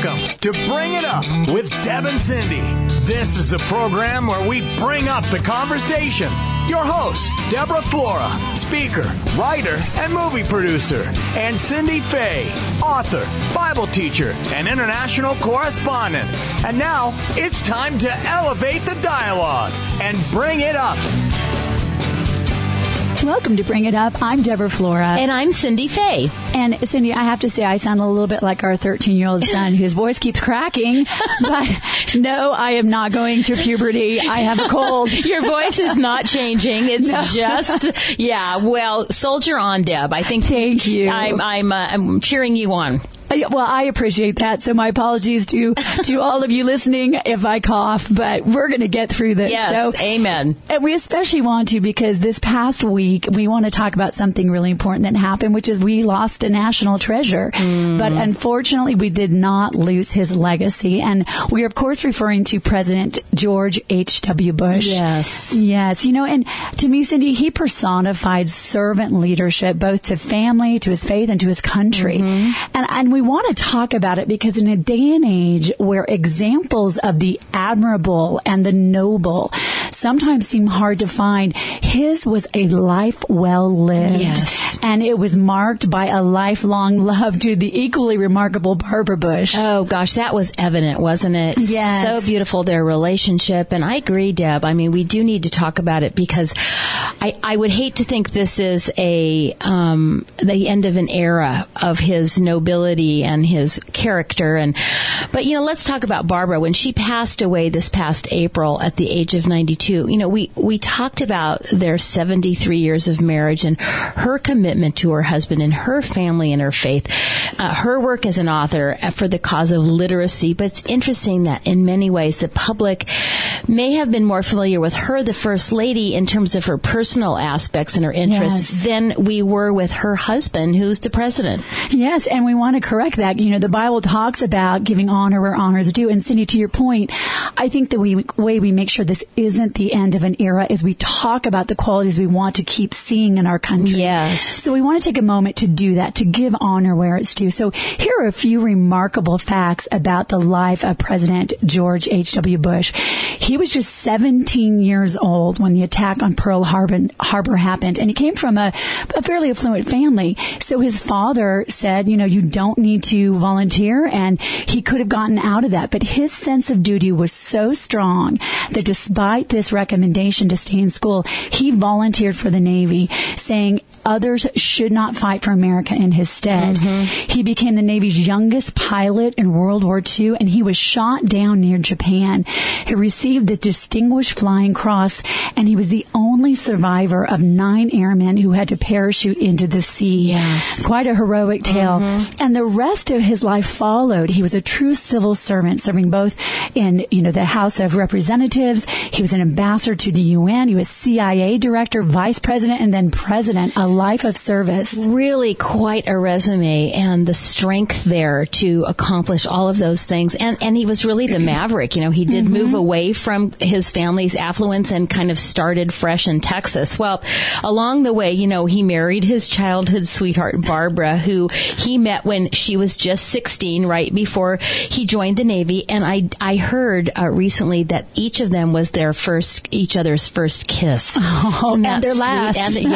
Welcome to Bring It Up with Deb and Cindy. This is a program where we bring up the conversation. Your host, Deborah Flora, speaker, writer, and movie producer, and Cindy Fay, author, Bible teacher, and international correspondent. And now, it's time to elevate the dialogue and bring it up. Welcome to Bring It Up. I'm Deborah Flora. And I'm Cindy Fay. And Cindy, I have to say I sound a little bit like our 13-year-old son whose voice keeps cracking. But no, I am not going through puberty. I have a cold. Your voice is not changing. It's just, yeah, well, soldier on, Deb. I think. Thank you. I'm cheering you on. Well, I appreciate that. So my apologies to all of you listening if I cough, but we're going to get through this. Yes, so, amen. And we especially want to because this past week, we want to talk about something really important that happened, which is we lost a national treasure. But unfortunately, we did not lose his legacy. And we are, of course, referring to President George H.W. Bush. Yes. Yes. You know, and to me, Cindy, he personified servant leadership, both to family, to his faith, and to his country. And we want to talk about it because in a day and age where examples of the admirable and the noble sometimes seem hard to find, his was a life well lived. Yes. And it was marked by a lifelong love to the equally remarkable Barbara Bush. Oh, gosh, that was evident, wasn't it? Yes. So beautiful, their relationship. And I agree, Deb. I mean, we do need to talk about it because I would hate to think this is the end of an era of his nobility and his character. But, you know, let's talk about Barbara. When she passed away this past April at the age of 92, you know, we talked about their 73 years of marriage and her commitment to her husband and her family and her faith, her work as an author for the cause of literacy. But it's interesting that in many ways the public may have been more familiar with her, the First Lady, in terms of her personal aspects and her interests than we were with her husband, who's the president. Yes, and we want to correct that. You know, the Bible talks about giving honor where honor is due. And Cindy, to your point, I think the way we make sure this isn't the end of an era is we talk about the qualities we want to keep seeing in our country. Yes. So we want to take a moment to do that, to give honor where it's due. So here are a few remarkable facts about the life of President George H.W. Bush. He was just 17 years old when the attack on Pearl Harbor happened, and he came from a fairly affluent family. So his father said, you know, you don't need to volunteer, and he could have gotten out of that. But his sense of duty was so strong that despite this recommendation to stay in school, he volunteered for the Navy, saying others should not fight for America in his stead. He became the Navy's youngest pilot in World War II, and he was shot down near Japan. He received the Distinguished Flying Cross, and he was the only survivor of 9 airmen who had to parachute into the sea. Yes. Quite a heroic tale. And the rest of his life followed. He was a true civil servant, serving both in, you know, the House of Representatives. He was an ambassador to the UN. He was CIA director, vice president, and then president. A life of service. Really quite a resume, and the strength there to accomplish all of those things. And he was really the maverick. You know, he did move away from his family's affluence and kind of started fresh in Texas. Well, along the way, you know, he married his childhood sweetheart, Barbara, who he met when she was just 16, right before he joined the Navy. And I heard recently that each of them was each other's first kiss. Oh, and their last.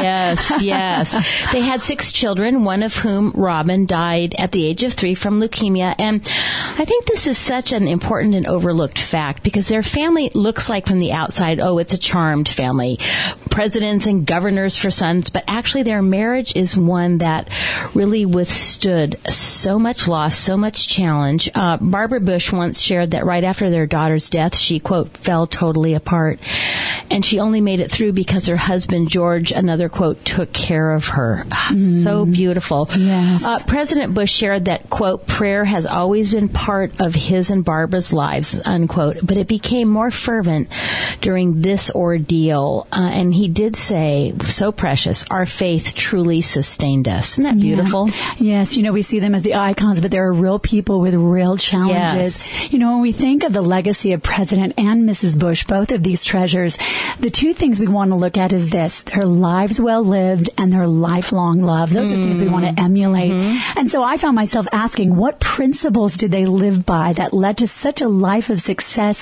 Yes. They had 6 children, one of whom, Robin, died at the age of 3 from leukemia. And I think this is such an important and overlooked fact because their family looks like from the outside, oh, it's a charmed family, presidents and governors for sons, but actually their marriage is one that really withstood so much loss, so much challenge. Barbara Bush once shared that right after their daughter's death, she, quote, fell totally apart. And she only made it through because her husband, George, another quote, took care of her. So beautiful. Yes. President Bush shared that, quote, prayer has always been part of his and Barbara's lives, unquote, but it became more fervent during this ordeal. And he did say, so precious, our faith truly sustained us. Isn't that beautiful? Yes. You know, we see them as the icons, but there are real people with real challenges. Yes. You know, when we think of the legacy of President and Mrs. Bush, both of these treasures, the two things we want to look at is this: their lives well lived and their lifelong love. Those are things we want to emulate. And so I found myself asking, what principles did they live by that led to such a life of success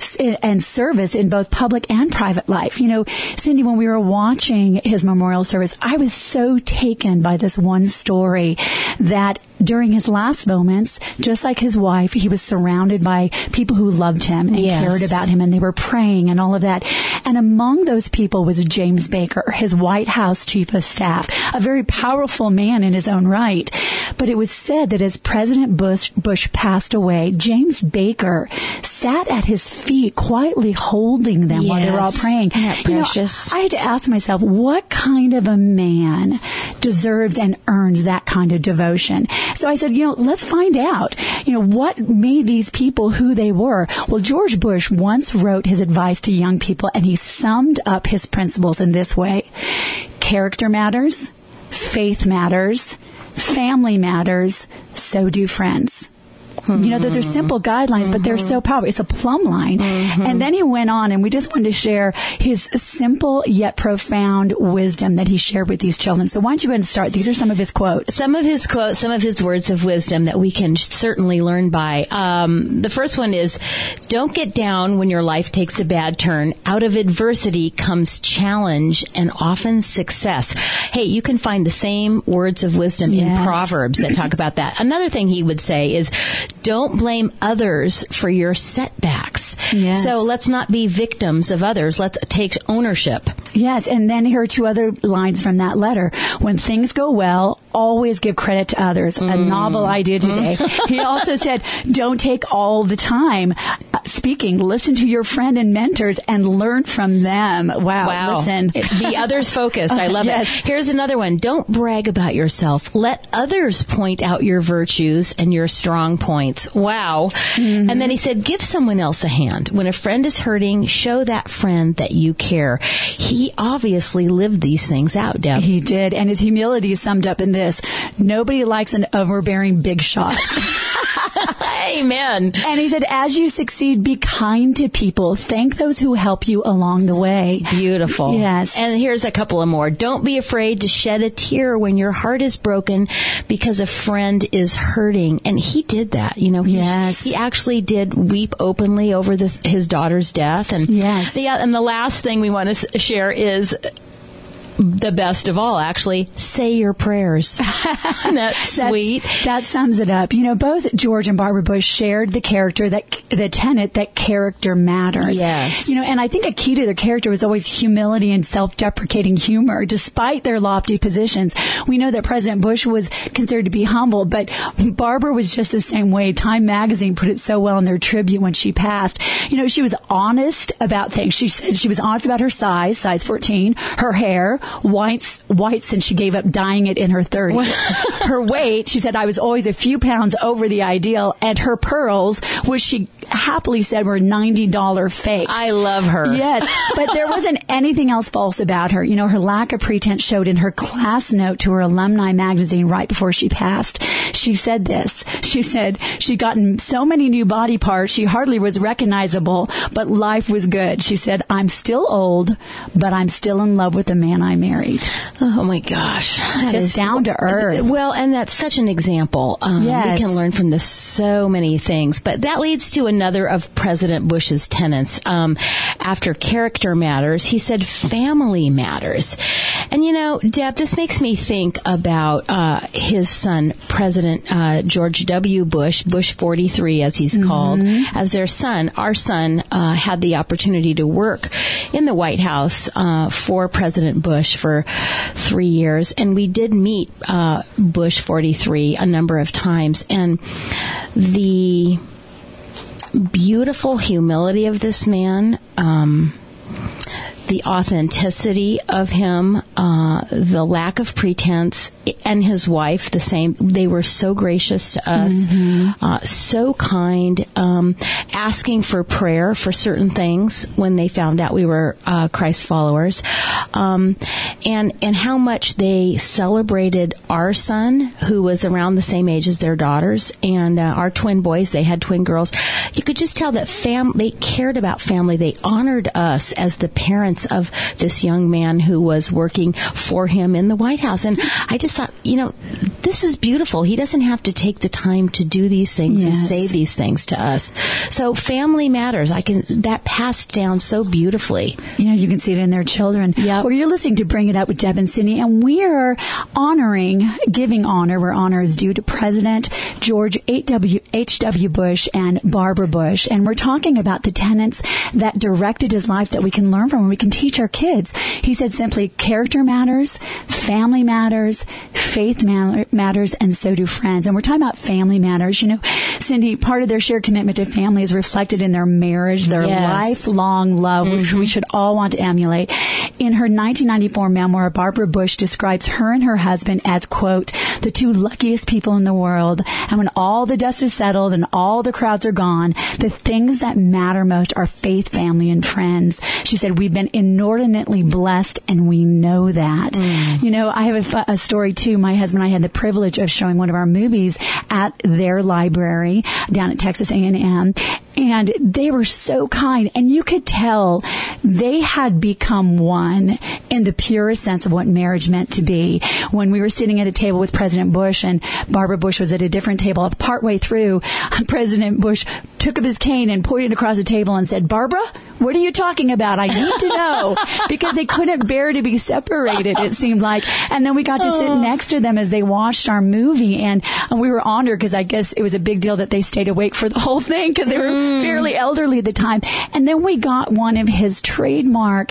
and service in both public and private life? You know, Cindy, when we were watching his memorial service, I was so taken by this one story that during his last moments, just like his wife, he was surrounded by people who loved him and cared about him, and they were praying and all of that. And among those people was James Baker, his White House chief of staff, a very powerful man in his own right. But it was said that as President Bush passed away, James Baker sat at his feet quietly holding them while they were all praying. Isn't that precious? I had to ask myself, what kind of a man deserves and earns that kind of devotion? So I said, let's find out, what made these people who they were. Well, George Bush once wrote his advice to young people, and he summed up his principles in this way: character matters, faith matters, family matters, so do friends. Those are simple guidelines, but they're so powerful. It's a plumb line. And then he went on, and we just wanted to share his simple yet profound wisdom that he shared with these children. So why don't you go ahead and start? These are some of his quotes. Some of his quotes, some of his words of wisdom that we can certainly learn by. The first one is, don't get down when your life takes a bad turn. Out of adversity comes challenge and often success. Hey, you can find the same words of wisdom in Proverbs that talk about that. Another thing he would say is, don't blame others for your setbacks. Yes. So let's not be victims of others. Let's take ownership. Yes, and then here are two other lines from that letter. When things go well, always give credit to others. A novel idea today. He also said, don't take all the time speaking. Listen to your friend and mentors and learn from them. Wow. Listen. Be others focused. I love it. Here's another one. Don't brag about yourself. Let others point out your virtues and your strong points. Wow. And then he said, give someone else a hand. When a friend is hurting, show that friend that you care. He obviously lived these things out, Deb. He did. And his humility is summed up in this: nobody likes an overbearing big shot. Amen. And he said, as you succeed, be kind to people. Thank those who help you along the way. Beautiful. Yes. And here's a couple of more. Don't be afraid to shed a tear when your heart is broken because a friend is hurting. And he did that. He actually did weep openly over his daughter's death. And and the last thing we want to share is the best of all, actually, say your prayers. That's sweet. That sums it up. Both George and Barbara Bush shared the tenet that character matters. Yes. And I think a key to their character was always humility and self-deprecating humor, despite their lofty positions. We know that President Bush was considered to be humble, but Barbara was just the same way. Time magazine put it so well in their tribute when she passed. She was honest about things. She said she was honest about her size 14, her hair, white since she gave up dyeing it in her 30s. Her weight, she said, I was always a few pounds over the ideal, and her pearls, which she happily said were $90 fakes. I love her. Yes, but there wasn't anything else false about her. Her lack of pretense showed in her class note to her alumni magazine right before she passed. She said this. She said she'd gotten so many new body parts, she hardly was recognizable, but life was good. She said, I'm still old, but I'm still in love with the man I married. Oh my gosh. Just down to earth. Well, and that's such an example. We can learn from this so many things. But that leads to another of President Bush's tenets. After character matters, he said family matters. And Deb, this makes me think about his son, President George W. Bush, Bush 43 as he's called, as their son. Our son had the opportunity to work in the White House for President Bush for 3 years, and we did meet Bush 43 a number of times, and the beautiful humility of this man, the authenticity of him, the lack of pretense, and his wife, the same. They were so gracious to us, so kind, asking for prayer for certain things when they found out we were Christ followers, and how much they celebrated our son, who was around the same age as their daughters, and our twin boys. They had twin girls. You could just tell that they cared about family. They honored us as the parents of this young man who was working for him in the White House. And I just thought, this is beautiful. He doesn't have to take the time to do these things and say these things to us. So family matters. That passed down so beautifully. You can see it in their children. Yep. Well, you're listening to Bring It Up with Deb and Cindy, and we are giving honor where honor is due to President George H.W. Bush and Barbara Bush. And we're talking about the tenets that directed his life that we can learn from and we can teach our kids. He said simply, character matters, family matters, faith matters, and so do friends. And we're talking about family matters. Cindy, part of their shared commitment to family is reflected in their marriage, their lifelong love, which we should all want to emulate. In her 1994 memoir, Barbara Bush describes her and her husband as, quote, the two luckiest people in the world. And when all the dust is settled and all the crowds are gone, the things that matter most are faith, family, and friends. She said, we've been inordinately blessed, and we know that. I have a story, too. My husband and I had the privilege of showing one of our movies at their library down at Texas A&M. And they were so kind. And you could tell they had become one in the purest sense of what marriage meant to be. When we were sitting at a table with President Bush and Barbara Bush was at a different table, partway through, President Bush took up his cane and pointed across the table and said, Barbara, what are you talking about? I need to know. Because they couldn't bear to be separated, it seemed like. And then we got to sit next to them as they watched our movie. And we were honored because I guess it was a big deal that they stayed awake for the whole thing because they were fairly elderly at the time. And then we got one of his trademark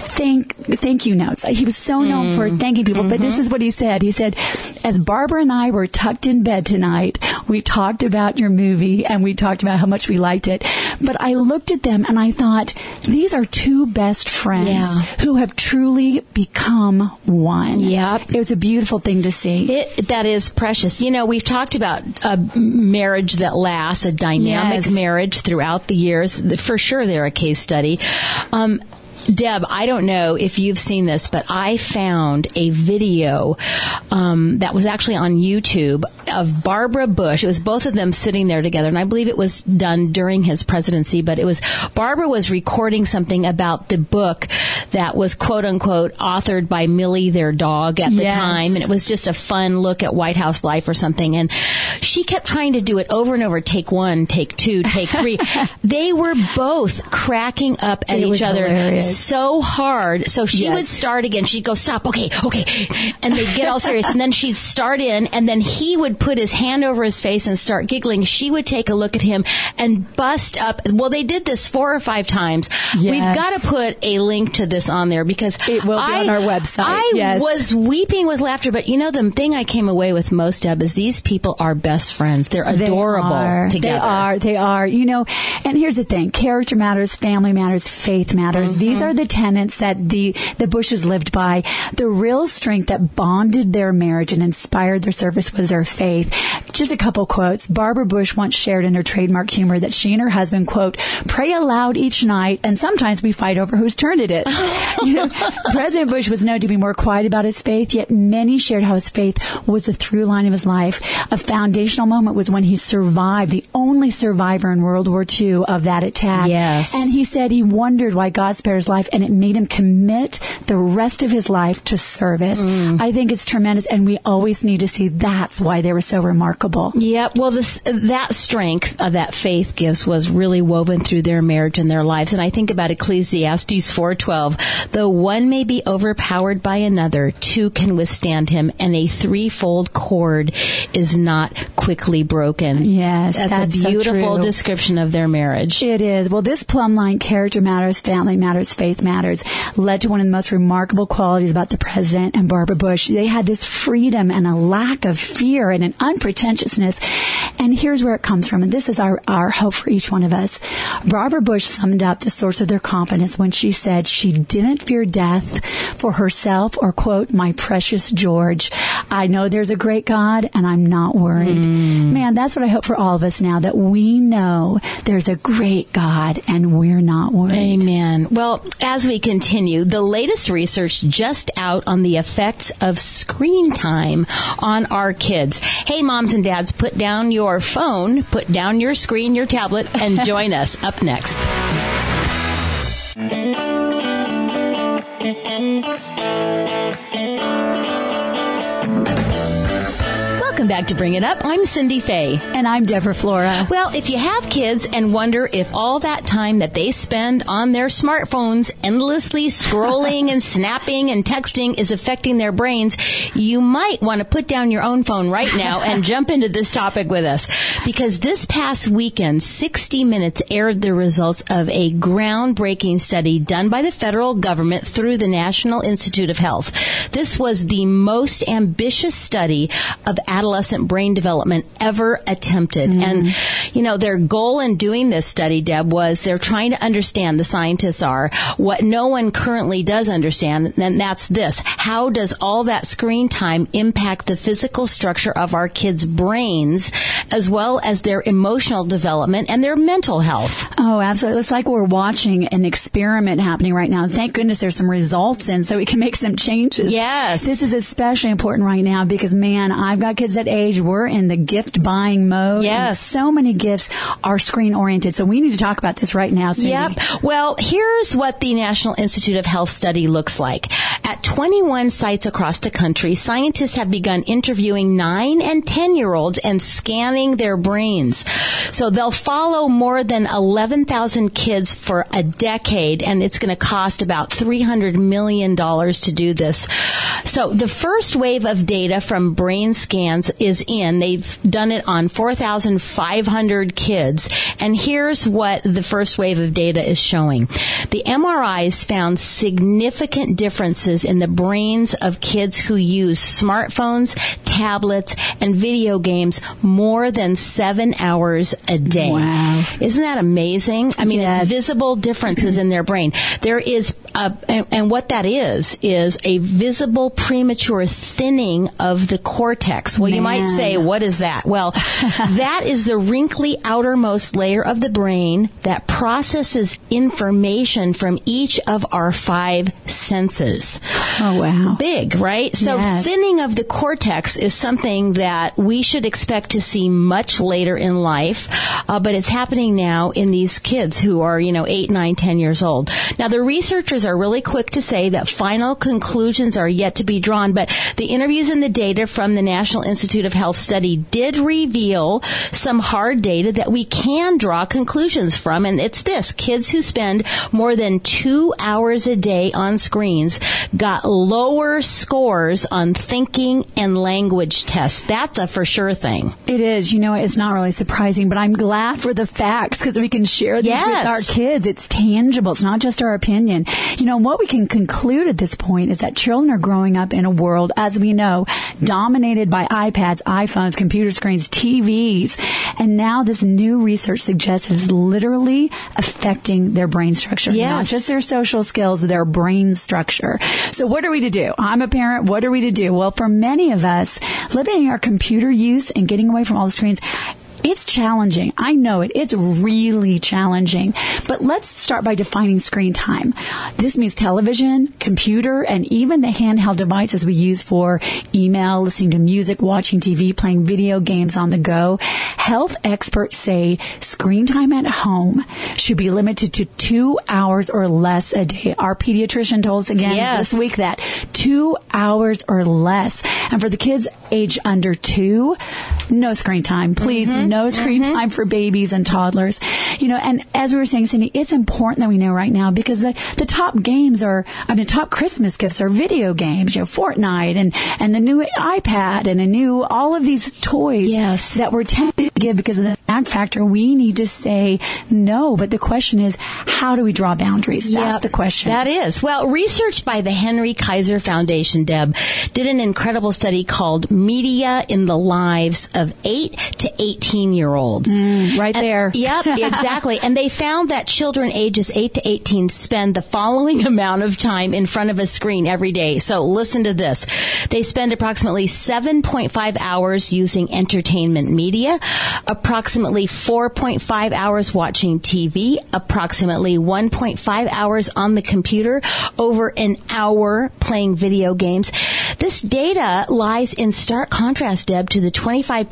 thank you notes. He was so known for thanking people. But this is what he said. He said, as Barbara and I were tucked in bed tonight, we talked about your movie and we talked about how much we liked it. But I looked at them and I thought, these are two best friends who have truly become one. Yep. It was a beautiful thing to see. That is precious. We've talked about a marriage that lasts, a dynamic marriage throughout the years. For sure, they're a case study. Deb, I don't know if you've seen this, but I found a video that was actually on YouTube of Barbara Bush. It was both of them sitting there together, and I believe it was done during his presidency, but Barbara was recording something about the book that was, quote unquote, authored by Millie, their dog, at the time, and it was just a fun look at White House life or something, and she kept trying to do it over and over, take one, take two, take three. They were both cracking up at each other. Hilarious. So hard. So she would start again. She'd go, stop. Okay. And they'd get all serious. And then she'd start in, and then he would put his hand over his face and start giggling. She would take a look at him and bust up. Well, they did this 4 or 5 times. Yes. We've got to put a link to this on there because it will be on our website. I was weeping with laughter. But the thing I came away with most, Deb, is these people are best friends. They're adorable together. They are. And here's the thing. Character matters. Family matters. Faith matters. These are the tenets that the Bushes lived by. The real strength that bonded their marriage and inspired their service was their faith. Just a couple quotes. Barbara Bush once shared in her trademark humor that she and her husband, quote, pray aloud each night, and sometimes we fight over whose turn it is. President Bush was known to be more quiet about his faith, yet many shared how his faith was the through line of his life. A foundational moment was when he survived, the only survivor in World War II of that attack. Yes. And he said he wondered why God spared his life, and it made him commit the rest of his life to service. I think it's tremendous, and we always need to see that's why they were so remarkable. Yeah, well, that strength that faith gives was really woven through their marriage and their lives. And I think about Ecclesiastes 4:12. Though one may be overpowered by another, two can withstand him, and a threefold cord is not quickly broken. Yes, that's a beautiful description of their marriage. It is. Well, this plumb line, character matters, family matters, faith matters, led to one of the most remarkable qualities about the president and Barbara Bush. They had this freedom and a lack of fear and and unpretentiousness. And here's where it comes from. And this is our hope for each one of us. Barbara Bush summed up the source of their confidence when she said she didn't fear death for herself or, quote, my precious George. I know there's a great God and I'm not worried. Man, that's what I hope for all of us now, that we know there's a great God and we're not worried. Amen. Well, as we continue, the latest research just out on the effects of screen time on our kids. Hey, moms and dads, put down your phone, put down your screen, your tablet, and join us up next. Welcome back to Bring It Up. I'm Cindy Fay. And I'm Deborah Flora. Well, if you have kids and wonder if all that time that they spend on their smartphones endlessly scrolling and snapping and texting is affecting their brains, you might want to put down your own phone right now and jump into this topic with us. Because this past weekend, 60 Minutes aired the results of a groundbreaking study done by the federal government through the National Institute of Health. This was the most ambitious study of adolescent brain development ever attempted. And, you know, their goal in doing this study, Deb, was they're trying to understand, the scientists are, what no one currently does understand, and that's this. How does all that screen time impact the physical structure of our kids' brains, as well as their emotional development and their mental health? Oh, absolutely. It's like we're watching an experiment happening right now. Thank goodness there's some results in so we can make some changes. Yes. This is especially important right now because, man, I've got kids that age. We're in the gift buying mode. Yes. And so many gifts are screen oriented. So we need to talk about this right now, Cindy. Yep. Well, here's what the National Institute of Health study looks like. At 21 sites across the country, scientists have begun interviewing 9 and 10-year-olds and scanning their brains. So they'll follow more than 11,000 kids for a decade, and it's going to cost about $300 million to do this. So the first wave of data from brain scans is in. They've done it on 4,500 kids. And here's what the first wave of data is showing. The MRIs found significant differences in the brains of kids who use smartphones, tablets, and video games more than 7 hours a day. Wow. Isn't that amazing? I mean, Yes. it's visible differences in their brain. There is, and what that is a visible premature thinning of the cortex. Well, you might say, what is that? Well, that is the wrinkly outermost layer of the brain that processes information from each of our 5 senses. Oh, wow. Big, right? So Yes. thinning of the cortex is something that we should expect to see much later in life, but it's happening now in these kids who are, 8, 9, 10 years old. Now, the researchers are really quick to say that final conclusions are yet to be drawn, but the interviews and the data from the National Institute of Health study did reveal some hard data that we can draw conclusions from, and it's this. Kids who spend more than 2 hours a day on screens got lower scores on thinking and language tests. That's a for sure thing. It is. It's not really surprising, but I'm glad for the facts because we can share these with our kids. It's tangible. It's not just our opinion. What we can conclude at this point is that children are growing up in a world, as we know, dominated by iPads, iPhones, computer screens, TVs. And now this new research suggests it's literally affecting their brain structure. Yes. Not just their social skills, their brain structure. So what are we to do? I'm a parent. What are we to do? Well, for many of us, limiting our computer use and getting away from all the screens, it's challenging. I know it. It's really challenging. But let's start by defining screen time. This means television, computer, and even the handheld devices we use for email, listening to music, watching TV, playing video games on the go. Health experts say screen time at home should be limited to 2 hours or less a day. Our pediatrician told us again this week that 2 hours or less. And for the kids age under 2, no screen time. Please, no screen time for babies and toddlers. And as we were saying, Cindy, it's important that we know right now because the top games top Christmas gifts are video games, Fortnite and the new iPad and all of these toys that we're tempted to give because of the impact factor. We need to say no. But the question is, how do we draw boundaries? That's the question. That is. Well, research by the Henry Kaiser Foundation, Deb, did an incredible study called Media in the Lives of 8 to 18-year-olds. There. Yep, exactly. And they found that children ages 8 to 18 spend the following amount of time in front of a screen every day. So listen to this. They spend approximately 7.5 hours using entertainment media, approximately 4.5 hours watching TV, approximately 1.5 hours on the computer, over an hour playing video games. This data lies in stark contrast, Deb, to the 25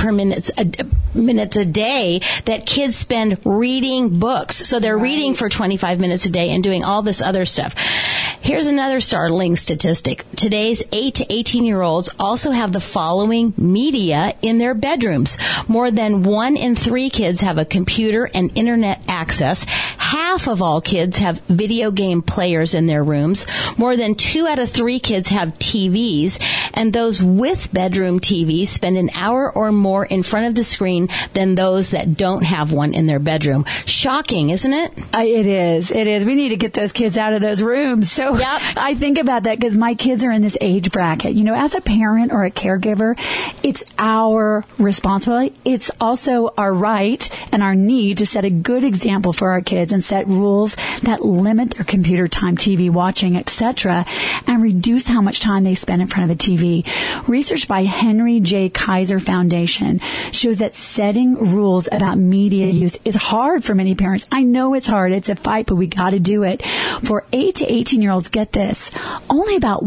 minutes a day that kids spend reading books. So they're reading for 25 minutes a day and doing all this other stuff. Here's another startling statistic. Today's 8 to 18-year-olds also have the following media in their bedrooms. More than 1 in 3 kids have a computer and internet access. Half of all kids have video game players in their rooms. More than 2 out of 3 kids have TVs. And those with bedroom TVs spend an hour or more in front of the screen than those that don't have one in their bedroom. Shocking, isn't it? It is. It is. We need to get those kids out of those rooms. So I think about that because my kids are in this age bracket. You know, as a parent or a caregiver, it's our responsibility. It's also our right and our need to set a good example for our kids and set rules that limit their computer time, TV watching, etc., and reduce how much time they spend in front of a TV. Research by Henry J. Kaiser Foundation shows that setting rules about media use is hard for many parents. I know it's hard. It's a fight, but we got to do it. For 8 to 18-year-olds, get this, only about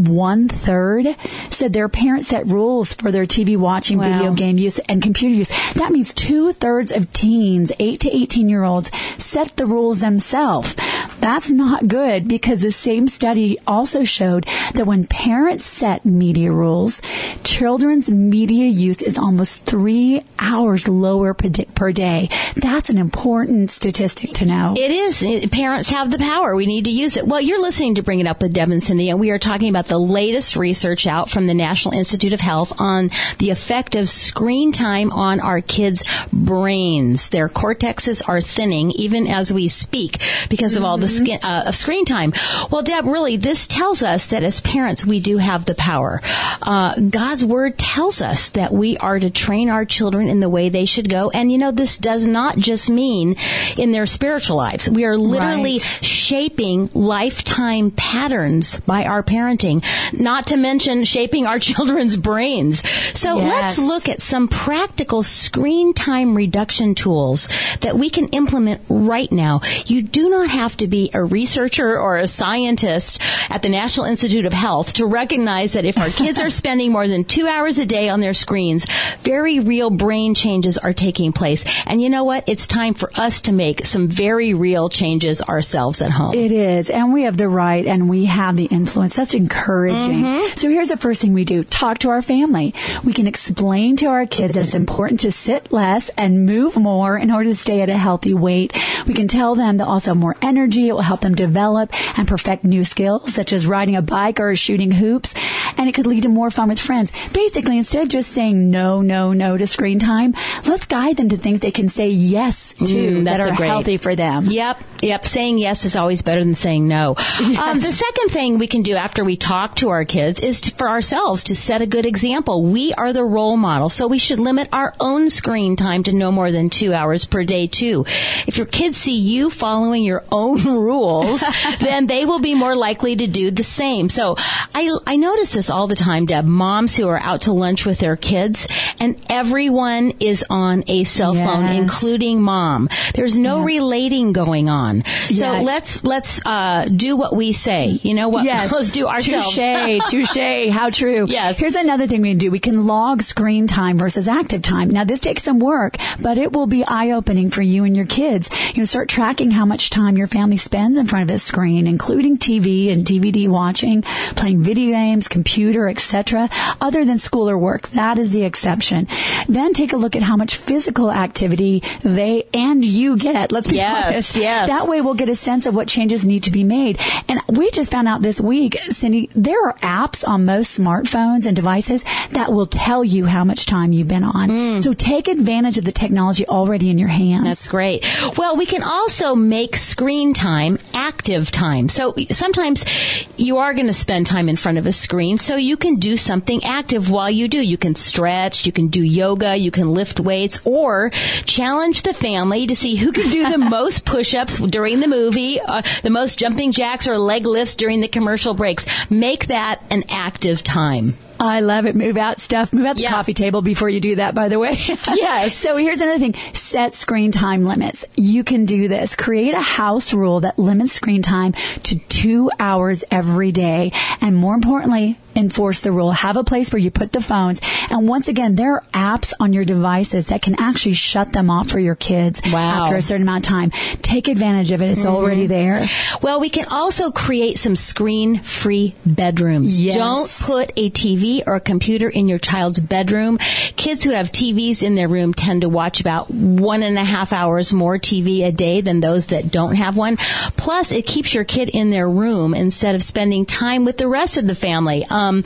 1/3 said their parents set rules for their TV watching, video game use, and computer use. That means 2/3 of teens, 8 to 18-year-olds, set the rules themselves. That's not good because the same study also showed that when parents set media rules, children's media use is almost 3 hours lower per day. That's an important statistic to know. It is. Parents have the power. We need to use it. Well, you're listening to Bring It Up with Deb and Cindy, and we are talking about the latest research out from the National Institute of Health on the effect of screen time on our kids' brains. Their cortexes are thinning even as we speak because of all the screen time. Well, Deb, really, this tells us that as parents, we do have the power. God's Word tells us that we are to train our children in the way they should go. And, you know, this does not just mean in their spiritual lives. We are literally shaping lifetime patterns by our parenting, not to mention shaping our children's brains. So let's look at some practical screen time reduction tools that we can implement right now. You do not have to be a researcher or a scientist at the National Institute of Health to recognize that if our kids are spending more than 2 hours a day on their screens, very real brain changes are taking place. And you know what? It's time for us to make some very real changes ourselves at home. It is. And we have the right and we have the influence. That's encouraging. So here's the first thing we do. Talk to our family. We can explain to our kids that it's important to sit less and move more in order to stay at a healthy weight. We can tell them they'll also have more energy. It will help them develop and perfect new skills, such as riding a bike or shooting hoops. And it could lead to more fun with friends. Basically, instead of just saying no to screen time, let's guide them to things they can say yes to that are healthy for them. Yep. Saying yes is always better than saying no. The second thing we can do after we talk to our kids is for ourselves to set a good example. We are the role model, so we should limit our own screen time to no more than 2 hours per day, too. If your kids see you following your own rules, then they will be more likely to do the same. So I notice this all the time, Deb. Moms who are out to lunch with their kids, and everyone is on a cell phone, including mom. There's no relating going on. So let's do what we say. You know what? Let's do ourselves. Touche. How true. Yes. Here's another thing we can do. We can log screen time versus active time. Now, this takes some work, but it will be eye-opening for you and your kids. You know, start tracking how much time your family spends in front of a screen, including TV and DVD watching, playing video games, computer, etc., other than school or work. That is the exception. Then take a look at how much physical activity they and you get. Let's be honest. Yes. That way we'll get a sense of what changes need to be made. And we just found out this week, Cindy, there are apps on most smartphones and devices that will tell you how much time you've been on. So take advantage of the technology already in your hands. That's great. Well, we can also make screen time active time. So sometimes you are going to spend time in front of a screen, so you can do something active while you do. You can stretch, you can do yoga, you can lift weights, or challenge the family to see who can do the most push-ups during the movie, the most jumping jacks or leg lifts during the commercial breaks. Make that an active time. I love it. Move out stuff. Move out the coffee table before you do that, by the way. Yes. So here's another thing. Set screen time limits. You can do this. Create a house rule that limits screen time to 2 hours every day. And more importantly, enforce the rule. Have a place where you put the phones. And once again, there are apps on your devices that can actually shut them off for your kids after a certain amount of time. Take advantage of it. It's already there. Well, we can also create some screen-free bedrooms. Yes. Don't put a TV or a computer in your child's bedroom. Kids who have TVs in their room tend to watch about 1.5 hours more TV a day than those that don't have one. Plus, it keeps your kid in their room instead of spending time with the rest of the family.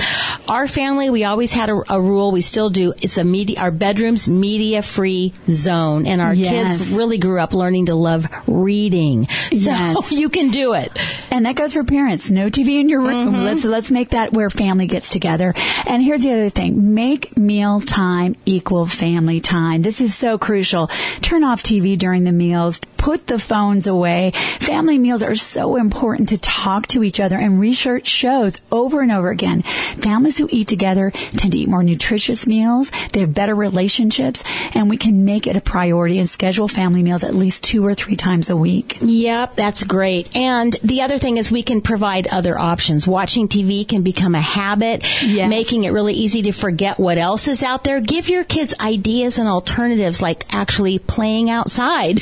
Our family, we always had a rule. We still do. It's our bedroom's media-free zone, and our kids really grew up learning to love reading. So you can do it. And that goes for parents. No TV in your room. Let's make that where family gets together. And here's the other thing. Make meal time equal family time. This is so crucial. Turn off TV during the meals. Put the phones away. Family meals are so important to talk to each other, and research shows over and over again, families who eat together tend to eat more nutritious meals. They have better relationships, and we can make it a priority and schedule family meals at least 2 or 3 times a week. Yep, that's great. And the other thing is we can provide other options. Watching TV can become a habit, making it really easy to forget what else is out there. Give your kids ideas and alternatives, like actually playing outside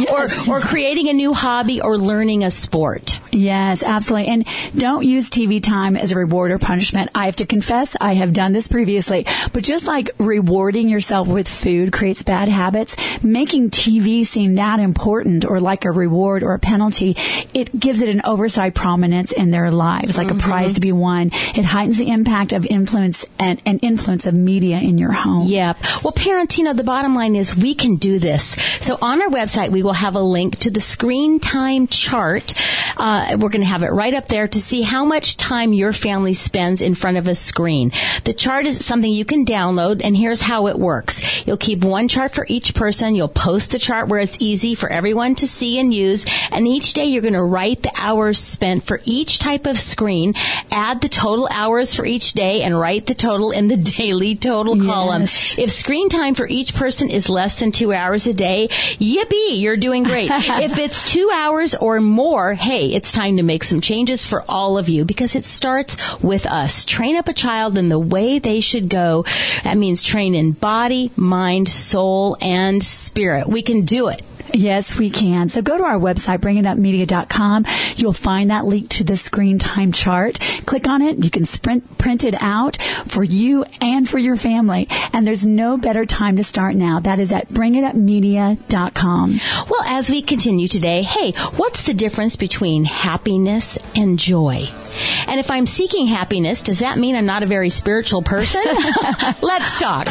or creating a new hobby or learning a sport. Yes, absolutely. And don't use TV time as a reward or punishment. I have to confess, I have done this previously. But just like rewarding yourself with food creates bad habits, making TV seem that important or like a reward or a penalty, it gives it an oversized prominence in their lives, like a prize to be won. It heightens the impact of influence and influence of media in your home. Yep. Well, parents, the bottom line is we can do this. So on our website, we will have a link to the screen time chart. We're going to have it right up there to see how much time your family spends in front of a screen. The chart is something you can download, and here's how it works. You'll keep one chart for each person. You'll post the chart where it's easy for everyone to see and use, and each day you're going to write the hours spent for each type of screen, add the total hours for each day, and write the total in the daily total column. If screen time for each person is less than 2 hours a day, yippee, you're doing great. If it's 2 hours or more, hey, it's time to make some changes for all of you, because it starts with us. Train up a child in the way they should go. That means train in body, mind, soul, and spirit. We can do it. Yes, we can. So go to our website, bringitupmedia.com. You'll find that link to the screen time chart. Click on it. You can print it out for you and for your family. And there's no better time to start now. That is at bringitupmedia.com. Well, as we continue today, hey, what's the difference between happiness and joy? And if I'm seeking happiness, does that mean I'm not a very spiritual person? Let's talk.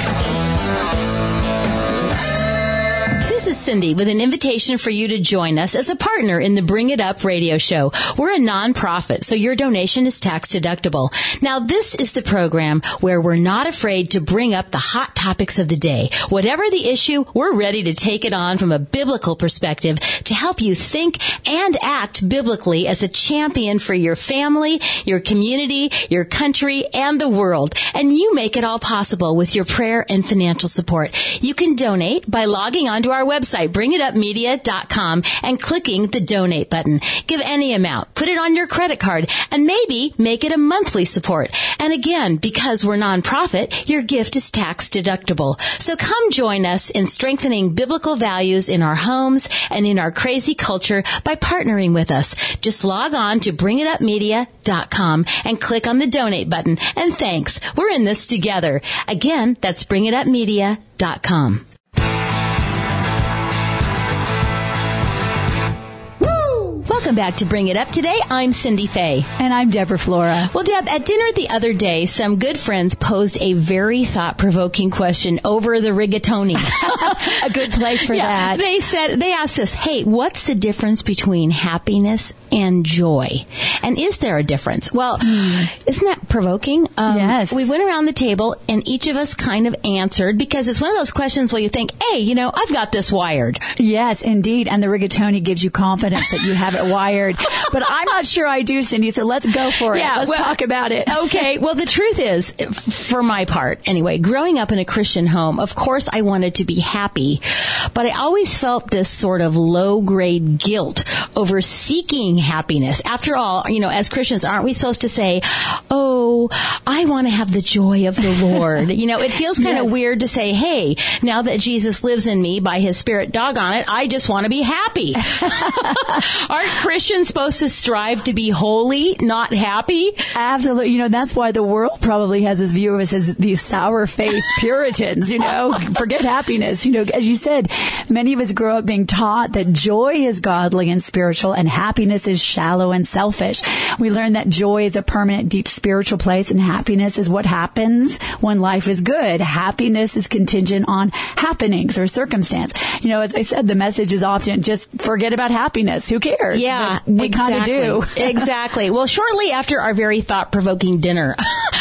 This is Cindy with an invitation for you to join us as a partner in the Bring It Up radio show. We're a nonprofit, so your donation is tax deductible. Now, this is the program where we're not afraid to bring up the hot topics of the day. Whatever the issue, we're ready to take it on from a biblical perspective to help you think and act biblically as a champion for your family, your community, your country, and the world. And you make it all possible with your prayer and financial support. You can donate by logging on to our website, website, bringitupmedia.com, and clicking the donate button. Give any amount, put it on your credit card, and maybe make it a monthly support. And again, because we're nonprofit, your gift is tax deductible. So come join us in strengthening biblical values in our homes and in our crazy culture by partnering with us. Just log on to bringitupmedia.com and click on the donate button. And thanks. We're in this together. Again, that's bringitupmedia.com. Welcome back to Bring It Up. Today, I'm Cindy Fay. And I'm Deborah Flora. Well, Deb, at dinner the other day, some good friends posed a very thought-provoking question over the rigatoni. A good place for that. They asked us, hey, what's the difference between happiness and joy? And is there a difference? Well, isn't that provoking? Yes. We went around the table and each of us kind of answered, because it's one of those questions where you think, hey, I've got this wired. Yes, indeed. And the rigatoni gives you confidence that you have it wired. But I'm not sure I do, Cindy, so let's go for it. Let's talk about it. Okay. Well, the truth is, for my part, anyway, growing up in a Christian home, of course I wanted to be happy, but I always felt this sort of low-grade guilt over seeking happiness. After all, as Christians, aren't we supposed to say, oh, I want to have the joy of the Lord? It feels kind of weird to say, hey, now that Jesus lives in me by his Spirit, doggone it, I just want to be happy. Aren't Christians supposed to strive to be holy, not happy? Absolutely. That's why the world probably has this view of us as these sour-faced Puritans, forget happiness. As you said, many of us grow up being taught that joy is godly and spiritual and happiness is shallow and selfish. We learn that joy is a permanent, deep spiritual place and happiness is what happens when life is good. Happiness is contingent on happenings or circumstance. As I said, the message is often just forget about happiness. Who cares? Yeah, but we kind of do. Exactly. Well, shortly after our very thought-provoking dinner,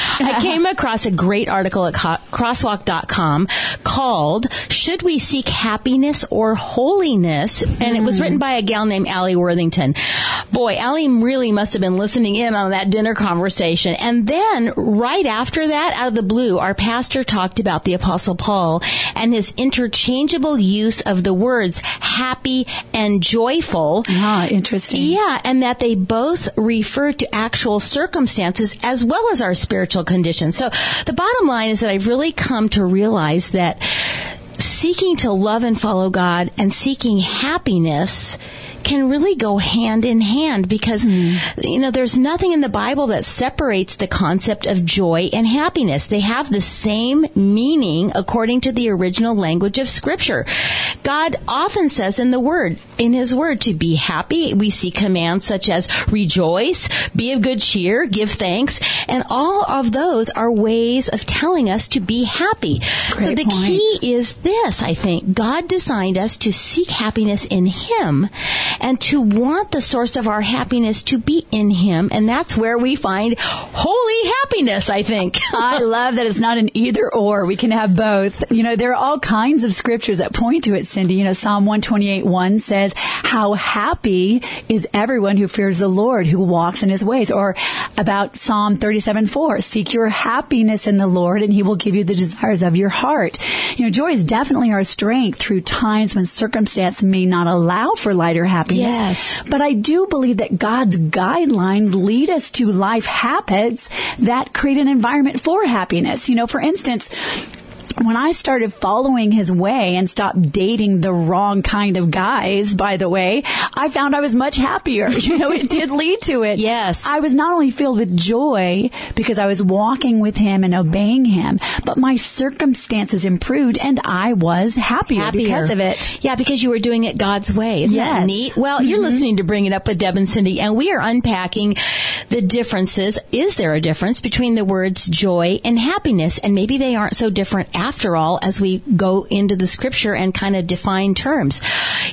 I came across a great article at crosswalk.com called Should We Seek Happiness or Holiness? And it was written by a gal named Allie Worthington. Boy, Allie really must have been listening in on that dinner conversation. And then right after that, out of the blue, our pastor talked about the Apostle Paul and his interchangeable use of the words happy and joyful. Ah, interesting. Yeah, and that they both refer to actual circumstances as well as our spiritual conditions. So the bottom line is that I've really come to realize that seeking to love and follow God and seeking happiness can really go hand in hand because, there's nothing in the Bible that separates the concept of joy and happiness. They have the same meaning according to the original language of Scripture. God often says in His Word, to be happy. We see commands such as rejoice, be of good cheer, give thanks, and all of those are ways of telling us to be happy. So the key is this, I think. God designed us to seek happiness in Him and to want the source of our happiness to be in Him. And that's where we find holy happiness, I think. I love that it's not an either or. We can have both. There are all kinds of scriptures that point to it, Cindy. Psalm 128:1 says, how happy is everyone who fears the Lord, who walks in His ways. Or about Psalm 37:4, seek your happiness in the Lord and He will give you the desires of your heart. Joy is definitely our strength through times when circumstance may not allow for lighter happiness. Yes. But I do believe that God's guidelines lead us to life habits that create an environment for happiness. For instance, when I started following His way and stopped dating the wrong kind of guys, by the way, I found I was much happier. It did lead to it. Yes. I was not only filled with joy because I was walking with Him and obeying Him, but my circumstances improved and I was happier because of it. Yeah, because you were doing it God's way. Isn't that neat? Well, you're listening to Bring It Up with Deb and Cindy, and we are unpacking the differences. Is there a difference between the words joy and happiness? And maybe they aren't so different after all, as we go into the Scripture and kind of define terms.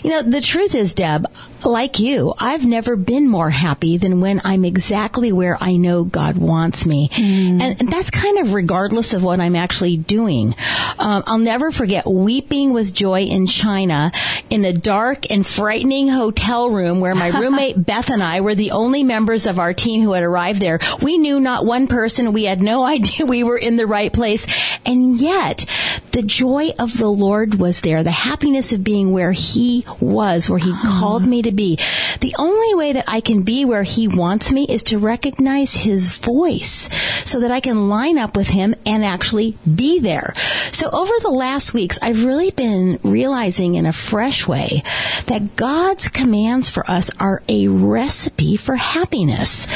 The truth is, Deb, like you, I've never been more happy than when I'm exactly where I know God wants me. And that's kind of regardless of what I'm actually doing. I'll never forget weeping with joy in China in a dark and frightening hotel room where my roommate Beth and I were the only members of our team who had arrived there. We knew not one person. We had no idea we were in the right place. And yet, the joy of the Lord was there. The happiness of being where He was, where He called me to be. The only way that I can be where He wants me is to recognize His voice so that I can line up with Him and actually be there. So over the last weeks, I've really been realizing in a fresh way that God's commands for us are a recipe for happiness.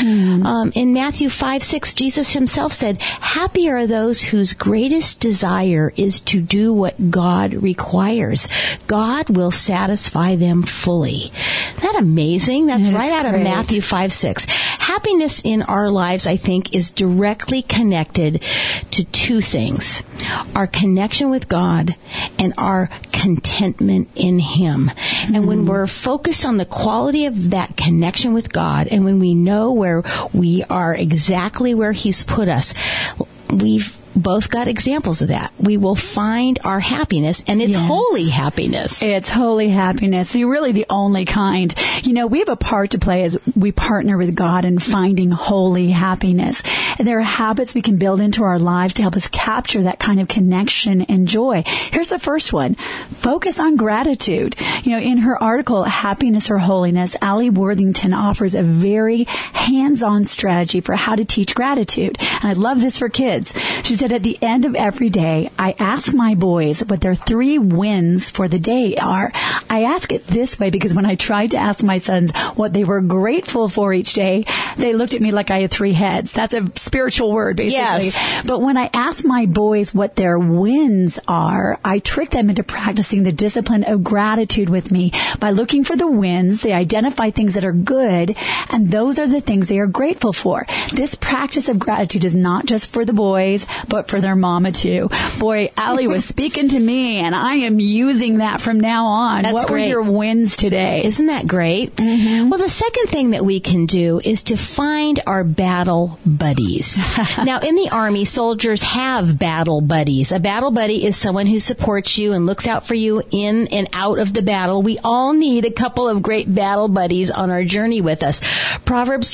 In Matthew 5:6, Jesus Himself said, "Happy are those whose greatest desire is to do what God requires. God will satisfy them fully." Isn't that amazing? That's right out of Matthew 5:6. Happiness in our lives, I think, is directly connected to two things: our connection with God and our contentment in Him. And when we're focused on the quality of that connection with God, and when we know where we are exactly where He's put us, we've both got examples of that. We will find our happiness, and it's holy happiness. It's holy happiness. You're really the only kind. We have a part to play as we partner with God in finding holy happiness. And there are habits we can build into our lives to help us capture that kind of connection and joy. Here's the first one. Focus on gratitude. In her article, Happiness or Holiness, Allie Worthington offers a very hands-on strategy for how to teach gratitude. And I love this for kids. She said, at the end of every day, I ask my boys what their 3 wins for the day are. I ask it this way because when I tried to ask my sons what they were grateful for each day, they looked at me like I had 3 heads. That's a spiritual word, basically. Yes. But when I ask my boys what their wins are, I trick them into practicing the discipline of gratitude with me. By looking for the wins, they identify things that are good, and those are the things they are grateful for. This practice of gratitude is not just for the boys, but for their mama too. Boy, Allie was speaking to me, and I am using that from now on. That's what great. were your wins today? Isn't that great? Well, the second thing that we can do is to find our battle buddies. Now, in the Army, soldiers have battle buddies. A battle buddy is someone who supports you and looks out for you in and out of the battle. We all need a couple of great battle buddies on our journey with us. Proverbs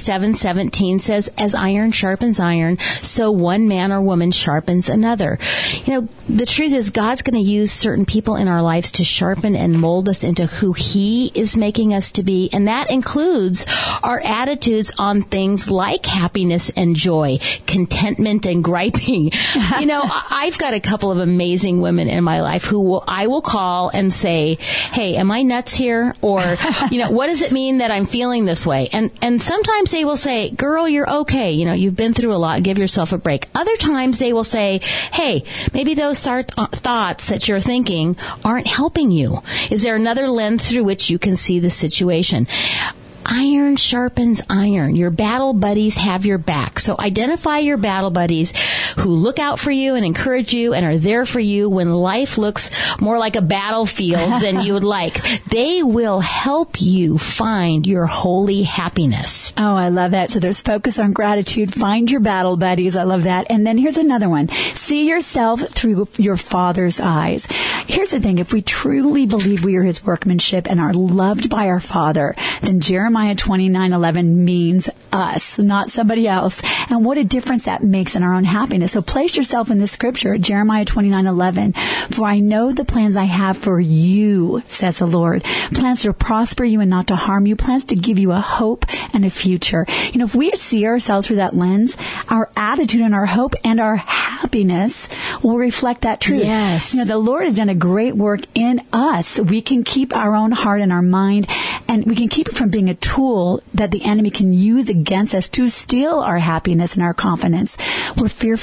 27:17 says, "As iron sharpens iron, so one man or woman sharpens another." The truth is God's going to use certain people in our lives to sharpen and mold us into who He is making us to be. And that includes our attitudes on things like happiness and joy, contentment and griping. I've got a couple of amazing women in my life who I will call and say, "Hey, am I nuts here?" Or, "What does it mean that I'm feeling this way?" And sometimes they will say, "Girl, you're okay. You've been through a lot. Give yourself a break." Other times they will say, "Hey, maybe those thoughts that you're thinking aren't helping you. Is there another lens through which you can see the situation?" Iron sharpens iron. Your battle buddies have your back. So identify your battle buddies who look out for you and encourage you and are there for you when life looks more like a battlefield than you would like. They will help you find your holy happiness. Oh, I love that. So there's focus on gratitude. Find your battle buddies. I love that. And then here's another one. See yourself through your Father's eyes. Here's the thing. If we truly believe we are His workmanship and are loved by our Father, then Jeremiah 29:11 means us, not somebody else. And what a difference that makes in our own happiness. So place yourself in the scripture, Jeremiah 29:11. "For I know the plans I have for you, says the Lord. Plans to prosper you and not to harm you. Plans to give you a hope and a future." If we see ourselves through that lens, our attitude and our hope and our happiness will reflect that truth. Yes. The Lord has done a great work in us. We can keep our own heart and our mind, and we can keep it from being a tool that the enemy can use against us to steal our happiness and our confidence. We're fearfully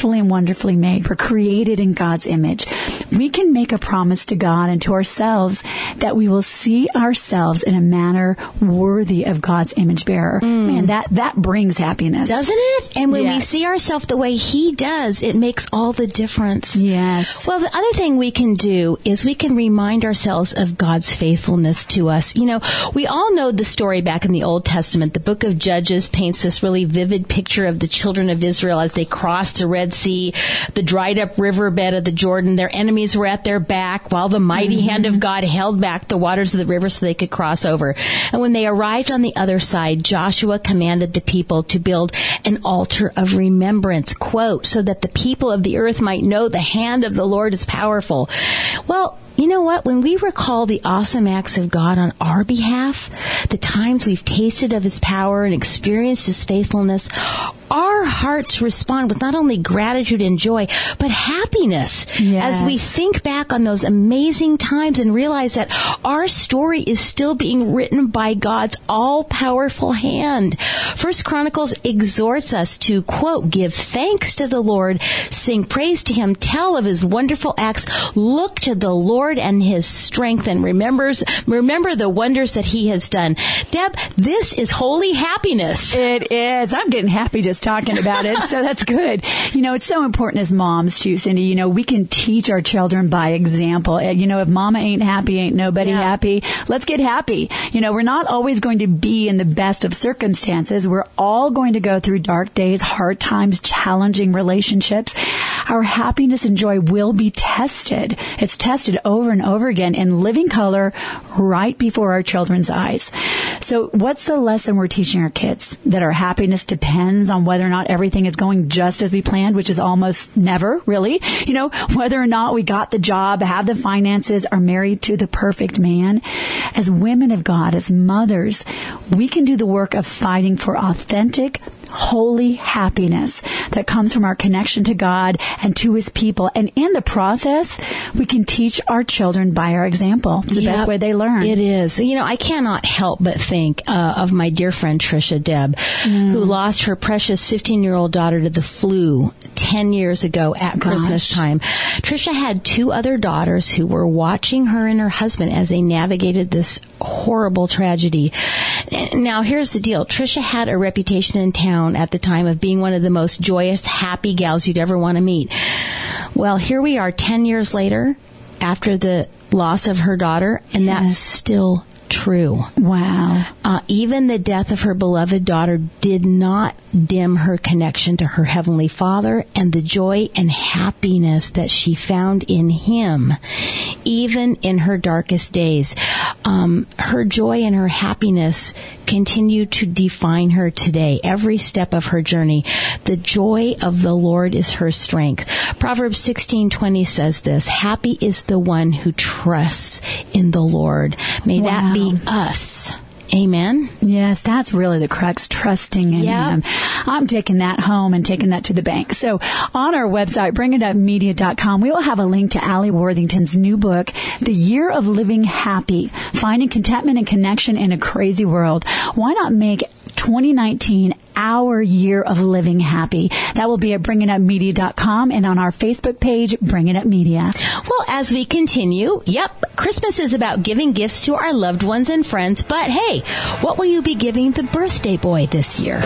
fearfully and wonderfully made. We're created in God's image. We can make a promise to God and to ourselves that we will see ourselves in a manner worthy of God's image bearer. Man, that brings happiness. Doesn't it? And when we see ourselves the way He does, it makes all the difference. Yes. Well, the other thing we can do is we can remind ourselves of God's faithfulness to us. You know, we all know the story back in the Old Testament. The book of Judges paints this really vivid picture of the children of Israel as they crossed the Red Sea, the dried up riverbed of the Jordan. Their enemies were at their back while the mighty hand of God held back the waters of the river so they could cross over. And when they arrived on the other side, Joshua commanded the people to build an altar of remembrance, quote, so that the people of the earth might know the hand of the Lord is powerful. Well, you know what? When we recall the awesome acts of God on our behalf, the times we've tasted of His power and experienced His faithfulness, our hearts respond with not only gratitude and joy, but happiness as we think back on those amazing times and realize that our story is still being written by God's all-powerful hand. First Chronicles exhorts us to, quote, give thanks to the Lord, sing praise to Him, tell of His wonderful acts, look to the Lord and His strength, and remember the wonders that He has done. Deb, this is holy happiness. It is. I'm getting happy just talking about it, so that's good. You know, it's so important as moms too, Cindy. You know, we can teach our children by example. You know, if mama ain't happy, ain't nobody happy. Let's get happy. You know, we're not always going to be in the best of circumstances. We're all going to go through dark days, hard times, challenging relationships. Our happiness and joy will be tested. It's tested over and over again in living color right before our children's eyes. So what's the lesson we're teaching our kids? That our happiness depends on whether or not everything is going just as we planned, which is almost never, really. You know, whether or not we got the job, have the finances, are married to the perfect man. As women of God, as mothers, we can do the work of fighting for authentic, holy happiness that comes from our connection to God and to His people. And in the process, we can teach our children by our example. It's the best way they learn. It is. You know, I cannot help but think of my dear friend Tricia Deb, who lost her precious 15-year-old daughter to the flu 10 years ago at Christmas time. Tricia had two other daughters who were watching her and her husband as they navigated this horrible tragedy. Now, here's the deal. Tricia had a reputation in town at the time of being one of the most joyous, happy gals you'd ever want to meet. Well, here we are 10 years later after the loss of her daughter, and that's still true. Wow. Even the death of her beloved daughter did not dim her connection to her Heavenly Father and the joy and happiness that she found in Him, even in her darkest days. Her joy and her happiness continue to define her today, every step of her journey. The joy of the Lord is her strength. Proverbs 16:20 says this, happy is the one who trusts in the Lord. May that be us. Amen. Yes, that's really the crux, trusting in Him. I'm taking that home and taking that to the bank. So on our website, bringitupmedia.com, we will have a link to Allie Worthington's new book, The Year of Living Happy, Finding Contentment and Connection in a Crazy World. Why not make 2019 our year of living happy? That will be at bringitupmedia.com and on our Facebook page, Bring It Up Media. Well, as we continue, Christmas is about giving gifts to our loved ones and friends, but hey, what will you be giving the birthday boy this year?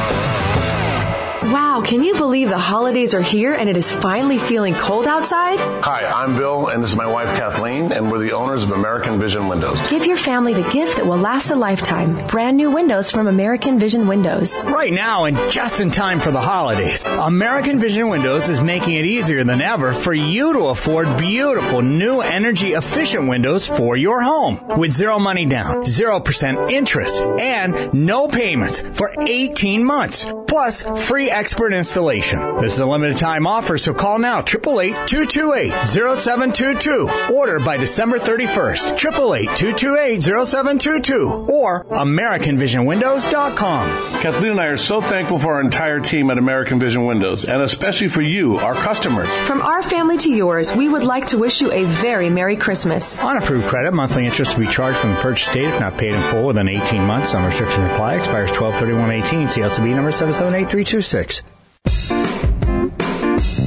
Wow, can you believe the holidays are here and it is finally feeling cold outside? Hi, I'm Bill, and this is my wife Kathleen, and we're the owners of American Vision Windows. Give your family the gift that will last a lifetime. Brand new windows from American Vision Windows. Right now, and just in time for the holidays, American Vision Windows is making it easier than ever for you to afford beautiful, new, energy-efficient windows for your home. With zero money down, 0% interest, and no payments for 18 months. Plus, free expert installation. This is a limited time offer, so call now, 888-228-0722. Order by December 31st, 888-228-0722, or AmericanVisionWindows.com. Kathleen and I are so thankful for our entire team at American Vision Windows, and especially for you, our customers. From our family to yours, we would like to wish you a very Merry Christmas. On approved credit, monthly interest to be charged from the purchase date if not paid in full within 18 months. Some restrictions apply. Expires 12/31/18. CLCB number 778326.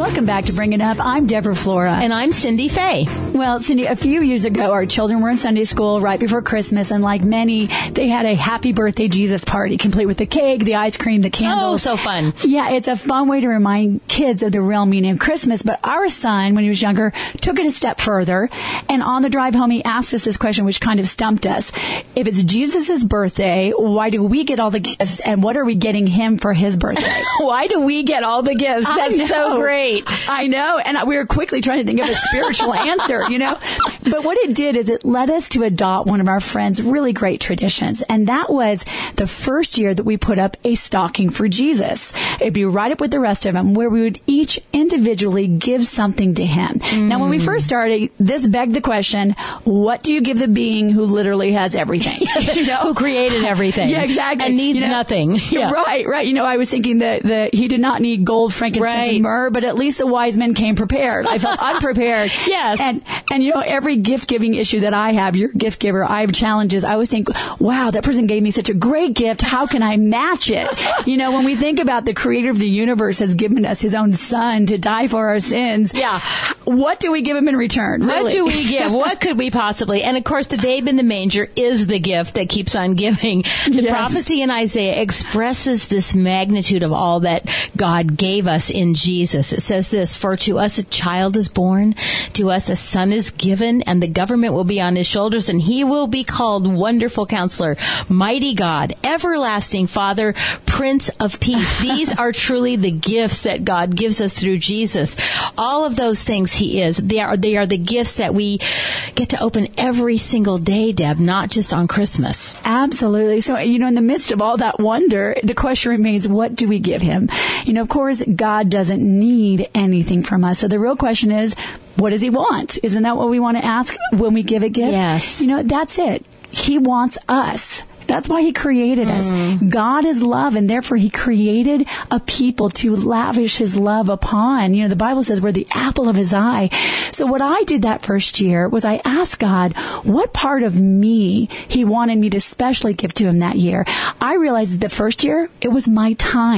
Welcome back to Bring It Up. I'm Deborah Flora. And I'm Cindy Fay. Well, Cindy, a few years ago, our children were in Sunday school right before Christmas, and like many, they had a happy birthday Jesus party, complete with the cake, the ice cream, the candles. Oh, so fun. Yeah, it's a fun way to remind kids of the real meaning of Christmas. But our son, when he was younger, took it a step further, and on the drive home, he asked us this question, which kind of stumped us. If it's Jesus' birthday, why do we get all the gifts, and what are we getting him for his birthday? Why do we get all the gifts? That's so great. I know. And we were quickly trying to think of a spiritual answer, you know. But what it did is it led us to adopt one of our friends' really great traditions. And that was the first year that we put up a stocking for Jesus. It'd be right up with the rest of them, where we would each individually give something to him. Now, when we first started, this begged the question, what do you give the being who literally has everything? You know? Who created everything. Yeah, exactly. And needs nothing. Yeah. Right. You know, I was thinking that he did not need gold, frankincense, and myrrh, but at least the wise men came prepared. I felt unprepared. Yes. And you know, every gift-giving issue that I have, you're a gift giver, I have challenges. I always think, wow, that person gave me such a great gift. How can I match it? You know, when we think about the creator of the universe has given us his own son to die for our sins. Yeah. What do we give him in return? Really? What do we give? What could we possibly? And of course, the babe in the manger is the gift that keeps on giving. The prophecy in Isaiah expresses this magnitude of all that God gave us in Jesus. It says this, for to us a child is born, to us a son is given, and the government will be on his shoulders, and he will be called Wonderful Counselor, Mighty God, Everlasting Father, Prince of Peace. These are truly the gifts that God gives us through Jesus. All of those things he is. They are the gifts that we get to open every single day, Deb, not just on Christmas. Absolutely. So, you know, in the midst of all that wonder, the question remains, what do we give him? You know, of course, God doesn't need anything from us. So the real question is, what does he want? Isn't that what we want to ask when we give a gift? Yes. You know, that's it. He wants us. That's why he created us. God is love, and therefore he created a people to lavish his love upon. You know, the Bible says we're the apple of his eye. So what I did that first year was I asked God what part of me he wanted me to specially give to him that year. I realized that the first year, it was my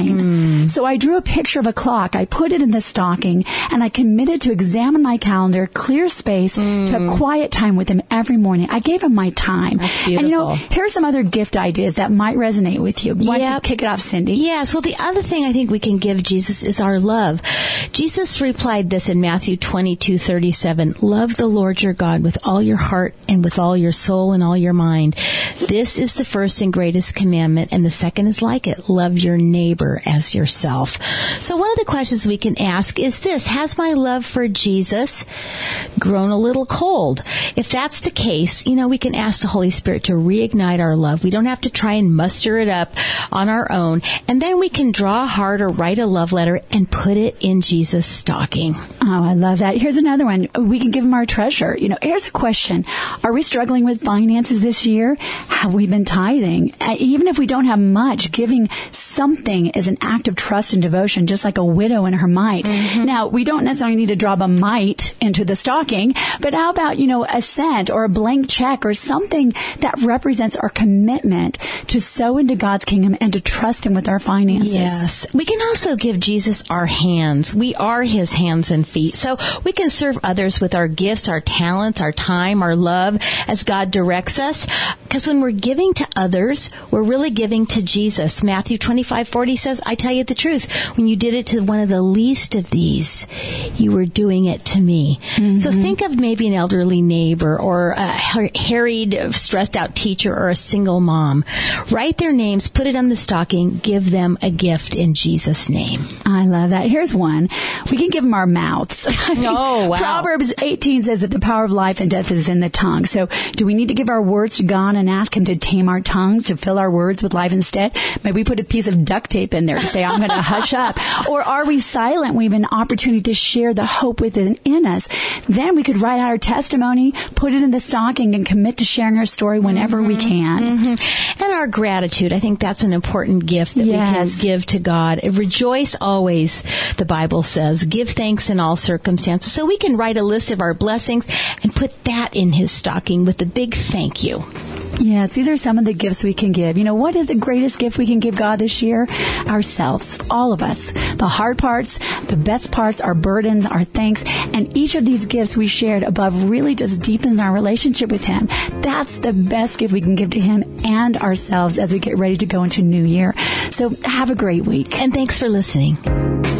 time. So I drew a picture of a clock. I put it in the stocking, and I committed to examine my calendar, clear space, to have quiet time with him every morning. I gave him my time. That's beautiful. And you know, here's some other gift ideas that might resonate with you. Why don't you kick it off, Cindy? Yes. Well, the other thing I think we can give Jesus is our love. Jesus replied this in Matthew 22:37. Love the Lord your God with all your heart and with all your soul and all your mind. This is the first and greatest commandment, and the second is like it. Love your neighbor as yourself. So one of the questions we can ask is this: has my love for Jesus grown a little cold? If that's the case, you know, we can ask the Holy Spirit to reignite our love. We don't have to try and muster it up on our own. And then we can draw a heart or write a love letter and put it in Jesus' stocking. Oh, I love that. Here's another one. We can give him our treasure. You know, here's a question. Are we struggling with finances this year? Have we been tithing? Even if we don't have much, giving something is an act of trust and devotion, just like a widow in her mite. Now, we don't necessarily need to drop a mite into the stocking, but how about, you know, a cent or a blank check or something that represents our commitment to sow into God's kingdom and to trust him with our finances. Yes. We can also give Jesus our hands. We are his hands and feet. So we can serve others with our gifts, our talents, our time, our love as God directs us. Because when we're giving to others, we're really giving to Jesus. Matthew 25:40 says, I tell you the truth, when you did it to one of the least of these, you were doing it to me. So think of maybe an elderly neighbor or a harried, stressed out teacher or a single mom. Write their names, put it on the stocking, give them a gift in Jesus' name. I love that. Here's one. We can give them our mouths. Oh, wow. Proverbs 18 says that the power of life and death is in the tongue. So do we need to give our words to God and ask him to tame our tongues, to fill our words with life instead? Maybe we put a piece of duct tape in there to say, I'm going to hush up. Or are we silent? We have an opportunity to share the hope within us. Then we could write out our testimony, put it in the stocking, and commit to sharing our story whenever we can. And our gratitude. I think that's an important gift that we can give to God. Rejoice always, the Bible says. Give thanks in all circumstances. So we can write a list of our blessings and put that in his stocking with a big thank you. Yes, these are some of the gifts we can give. You know, what is the greatest gift we can give God this year? Ourselves, all of us. The hard parts, the best parts, our burdens, our thanks, and each of these gifts we shared above really just deepens our relationship with Him. That's the best gift we can give to Him and ourselves as we get ready to go into New Year. So have a great week. And thanks for listening.